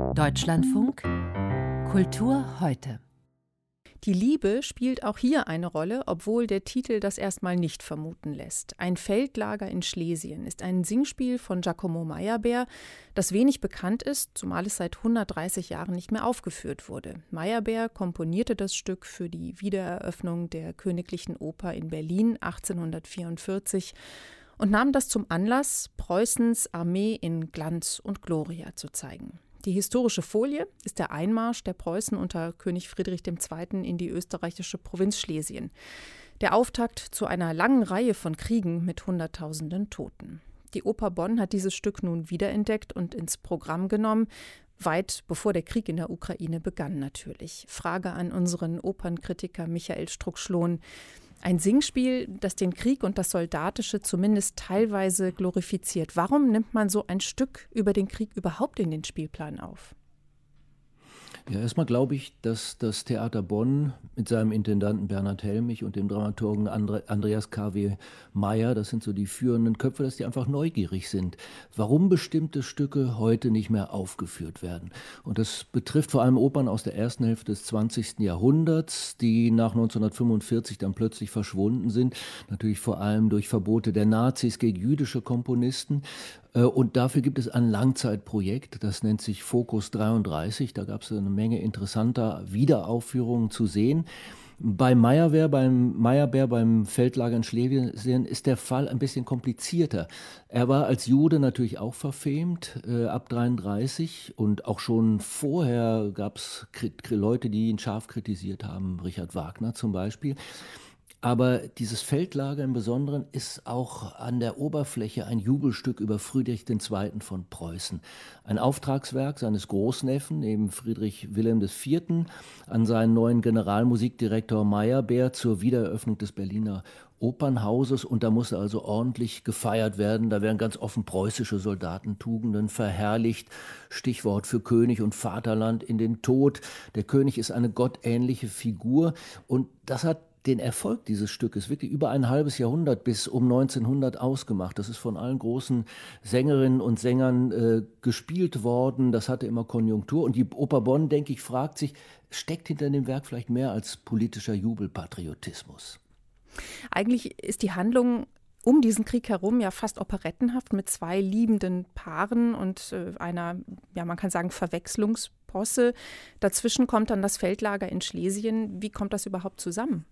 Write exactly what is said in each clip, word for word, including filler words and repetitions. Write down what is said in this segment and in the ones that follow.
Deutschlandfunk Kultur heute. Die Liebe spielt auch hier eine Rolle, obwohl der Titel das erstmal nicht vermuten lässt. Ein Feldlager in Schlesien ist ein Singspiel von Giacomo Meyerbeer, das wenig bekannt ist, zumal es seit hundertdreißig Jahren nicht mehr aufgeführt wurde. Meyerbeer komponierte das Stück für die Wiedereröffnung der Königlichen Oper in Berlin achtzehnhundertvierundvierzig und nahm das zum Anlass, Preußens Armee in Glanz und Gloria zu zeigen. Die historische Folie ist der Einmarsch der Preußen unter König Friedrich der Zweite in die österreichische Provinz Schlesien. Der Auftakt zu einer langen Reihe von Kriegen mit Hunderttausenden Toten. Die Oper Bonn hat dieses Stück nun wiederentdeckt und ins Programm genommen, weit bevor der Krieg in der Ukraine begann natürlich. Frage an unseren Opernkritiker Michael Struck-Schlohn. Ein Singspiel, das den Krieg und das Soldatische zumindest teilweise glorifiziert. Warum nimmt man so ein Stück über den Krieg überhaupt in den Spielplan auf? Ja, erstmal glaube ich, dass das Theater Bonn mit seinem Intendanten Bernhard Helmich und dem Dramaturgen Andre, Andreas K W Meyer, das sind so die führenden Köpfe, dass die einfach neugierig sind, warum bestimmte Stücke heute nicht mehr aufgeführt werden. Und das betrifft vor allem Opern aus der ersten Hälfte des zwanzigsten Jahrhunderts, die nach neunzehnhundertfünfundvierzig dann plötzlich verschwunden sind. Natürlich vor allem durch Verbote der Nazis gegen jüdische Komponisten. Und dafür gibt es ein Langzeitprojekt, das nennt sich Focus dreiunddreißig. Da gab es eine Menge interessanter Wiederaufführungen zu sehen. Bei Meyerbeer, beim Meyerbeer, beim Feldlager in Schlesien ist der Fall ein bisschen komplizierter. Er war als Jude natürlich auch verfemt, äh, ab dreiunddreißig, und auch schon vorher gab es Leute, die ihn scharf kritisiert haben, Richard Wagner zum Beispiel. Aber dieses Feldlager im Besonderen ist auch an der Oberfläche ein Jubelstück über Friedrich der Zweite von Preußen. Ein Auftragswerk seines Großneffen, eben Friedrich Wilhelm der Vierte, an seinen neuen Generalmusikdirektor Meyerbeer zur Wiedereröffnung des Berliner Opernhauses. Und da musste also ordentlich gefeiert werden. Da werden ganz offen preußische Soldatentugenden verherrlicht. Stichwort für König und Vaterland in den Tod. Der König ist eine gottähnliche Figur. Und das hat den Erfolg dieses Stückes wirklich über ein halbes Jahrhundert bis um neunzehnhundert ausgemacht. Das ist von allen großen Sängerinnen und Sängern äh, gespielt worden. Das hatte immer Konjunktur. Und die Oper Bonn, denke ich, fragt sich, steckt hinter dem Werk vielleicht mehr als politischer Jubelpatriotismus? Eigentlich ist die Handlung um diesen Krieg herum ja fast operettenhaft mit zwei liebenden Paaren und äh, einer, ja man kann sagen, Verwechslungsposse. Dazwischen kommt dann das Feldlager in Schlesien. Wie kommt das überhaupt zusammen?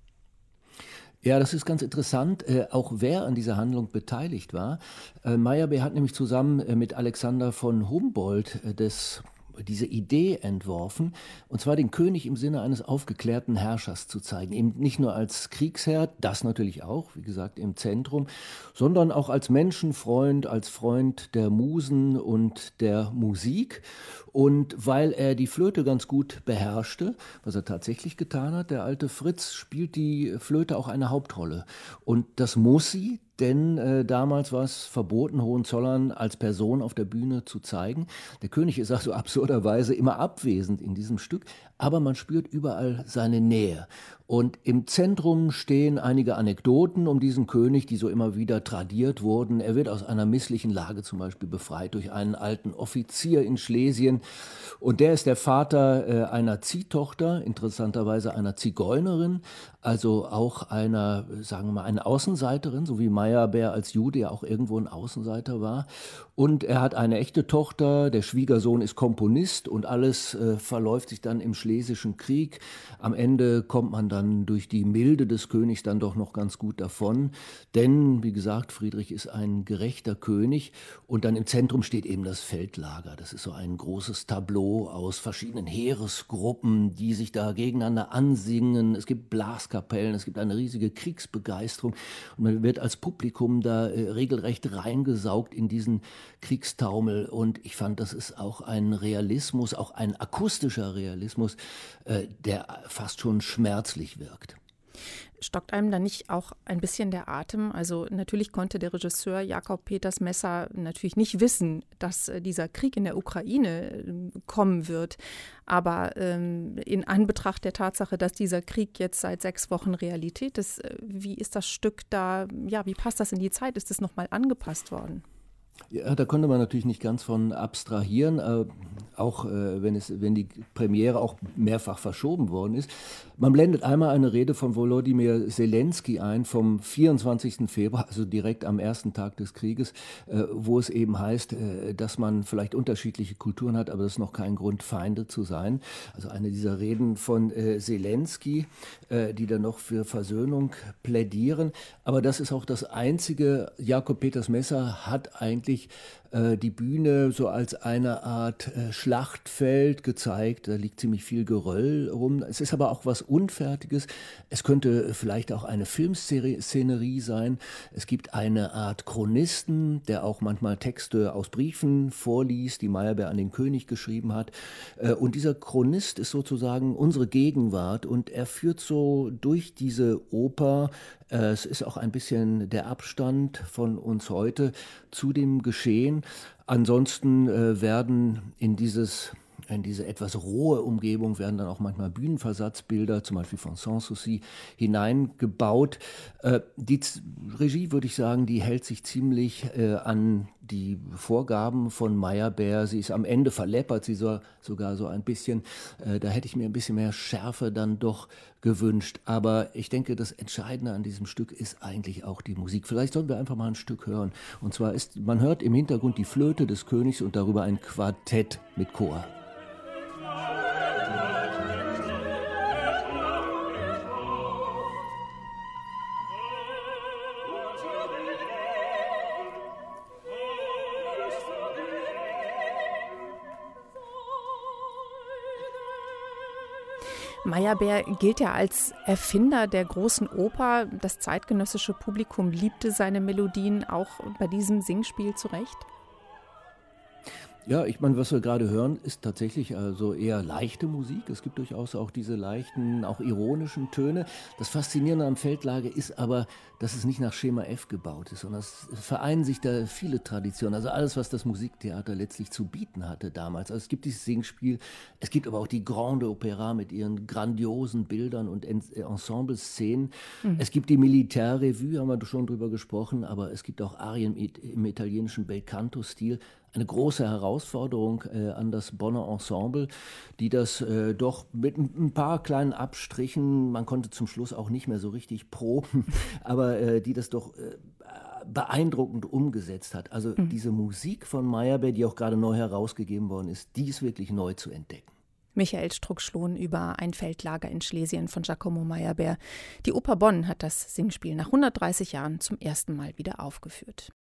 Ja, das ist ganz interessant, äh, auch wer an dieser Handlung beteiligt war. Äh, Meyerbeer hat nämlich zusammen äh, mit Alexander von Humboldt äh, das diese Idee entworfen, und zwar den König im Sinne eines aufgeklärten Herrschers zu zeigen. Eben nicht nur als Kriegsherr, das natürlich auch, wie gesagt, im Zentrum, sondern auch als Menschenfreund, als Freund der Musen und der Musik. Und weil er die Flöte ganz gut beherrschte, was er tatsächlich getan hat, der alte Fritz, spielt die Flöte auch eine Hauptrolle. Und das muss sie, denn äh, damals war es verboten, Hohenzollern als Person auf der Bühne zu zeigen. Der König ist also absurderweise immer abwesend in diesem Stück, aber man spürt überall seine Nähe. Und im Zentrum stehen einige Anekdoten um diesen König, die so immer wieder tradiert wurden. Er wird aus einer misslichen Lage zum Beispiel befreit durch einen alten Offizier in Schlesien. Und der ist der Vater äh, einer Ziehtochter, interessanterweise einer Zigeunerin, also auch einer, sagen wir mal, einer Außenseiterin, so wie Meyerbeer als Jude ja auch irgendwo ein Außenseiter war. Und er hat eine echte Tochter, der Schwiegersohn ist Komponist, und alles äh, verläuft sich dann im Schlesischen Krieg. Am Ende kommt man dann durch die Milde des Königs dann doch noch ganz gut davon. Denn, wie gesagt, Friedrich ist ein gerechter König, und dann im Zentrum steht eben das Feldlager. Das ist so ein großes Tableau aus verschiedenen Heeresgruppen, die sich da gegeneinander ansingen. Es gibt Blaskapellen, es gibt eine riesige Kriegsbegeisterung, und man wird als Publikum da äh, regelrecht reingesaugt in diesen Kriegstaumel. Und ich fand, das ist auch ein Realismus, auch ein akustischer Realismus, äh, der fast schon schmerzlich wirkt. Stockt einem da nicht auch ein bisschen der Atem? Also natürlich konnte der Regisseur Jakob Peters Messer natürlich nicht wissen, dass dieser Krieg in der Ukraine kommen wird. Aber ähm, in Anbetracht der Tatsache, dass dieser Krieg jetzt seit sechs Wochen Realität ist, wie ist das Stück da, ja, wie passt das in die Zeit? Ist das nochmal angepasst worden? Ja, da konnte man natürlich nicht ganz von abstrahieren. auch äh, wenn, es, wenn die Premiere auch mehrfach verschoben worden ist. Man blendet einmal eine Rede von Volodymyr Zelensky ein vom vierundzwanzigsten Februar, also direkt am ersten Tag des Krieges, äh, wo es eben heißt, äh, dass man vielleicht unterschiedliche Kulturen hat, aber das ist noch kein Grund, Feinde zu sein. Also eine dieser Reden von äh, Zelensky, äh, die dann noch für Versöhnung plädieren. Aber das ist auch das Einzige. Jakob Peters Messer hat eigentlich äh, die Bühne so als eine Art äh, Schlachtfeld gezeigt. Da liegt ziemlich viel Geröll rum. Es ist aber auch was Unfertiges. Es könnte vielleicht auch eine Filmszenerie sein. Es gibt eine Art Chronisten, der auch manchmal Texte aus Briefen vorliest, die Meyerbeer an den König geschrieben hat. Äh, und dieser Chronist ist sozusagen unsere Gegenwart und er führt so durch diese Oper. Äh, es ist auch ein bisschen der Abstand von uns heute zu dem Geschehen. Ansonsten äh, werden in dieses in diese etwas rohe Umgebung werden dann auch manchmal Bühnenversatzbilder, zum Beispiel von Sanssouci, hineingebaut. Äh, die Z- Regie, würde ich sagen, die hält sich ziemlich äh, an die Vorgaben von Meyerbeer. Sie ist am Ende verleppert, sie so, sogar so ein bisschen. Äh, da hätte ich mir ein bisschen mehr Schärfe dann doch gewünscht. Aber ich denke, das Entscheidende an diesem Stück ist eigentlich auch die Musik. Vielleicht sollen wir einfach mal ein Stück hören. Und zwar ist, man hört im Hintergrund die Flöte des Königs und darüber ein Quartett mit Chor. Meyerbeer gilt ja als Erfinder der großen Oper. Das zeitgenössische Publikum liebte seine Melodien auch bei diesem Singspiel zu Recht. Ja, ich meine, was wir gerade hören, ist tatsächlich also eher leichte Musik. Es gibt durchaus auch diese leichten, auch ironischen Töne. Das Faszinierende am Feldlager ist aber, dass es nicht nach Schema F gebaut ist, sondern es vereinen sich da viele Traditionen. Also alles, was das Musiktheater letztlich zu bieten hatte damals. Also es gibt dieses Singspiel, es gibt aber auch die Grande Opera mit ihren grandiosen Bildern und Ensemble-Szenen. Mhm. Es gibt die Militärrevue, haben wir schon drüber gesprochen, aber es gibt auch Arien im italienischen Belcanto-Stil. Eine große Herausforderung äh, an das Bonner Ensemble, die das äh, doch mit ein paar kleinen Abstrichen, man konnte zum Schluss auch nicht mehr so richtig proben, aber äh, die das doch äh, beeindruckend umgesetzt hat. Also mhm. diese Musik von Meyerbeer, die auch gerade neu herausgegeben worden ist, die ist wirklich neu zu entdecken. Michael Strunk-Schlohn über Ein Feldlager in Schlesien von Giacomo Meyerbeer. Die Oper Bonn hat das Singspiel nach hundertdreißig Jahren zum ersten Mal wieder aufgeführt.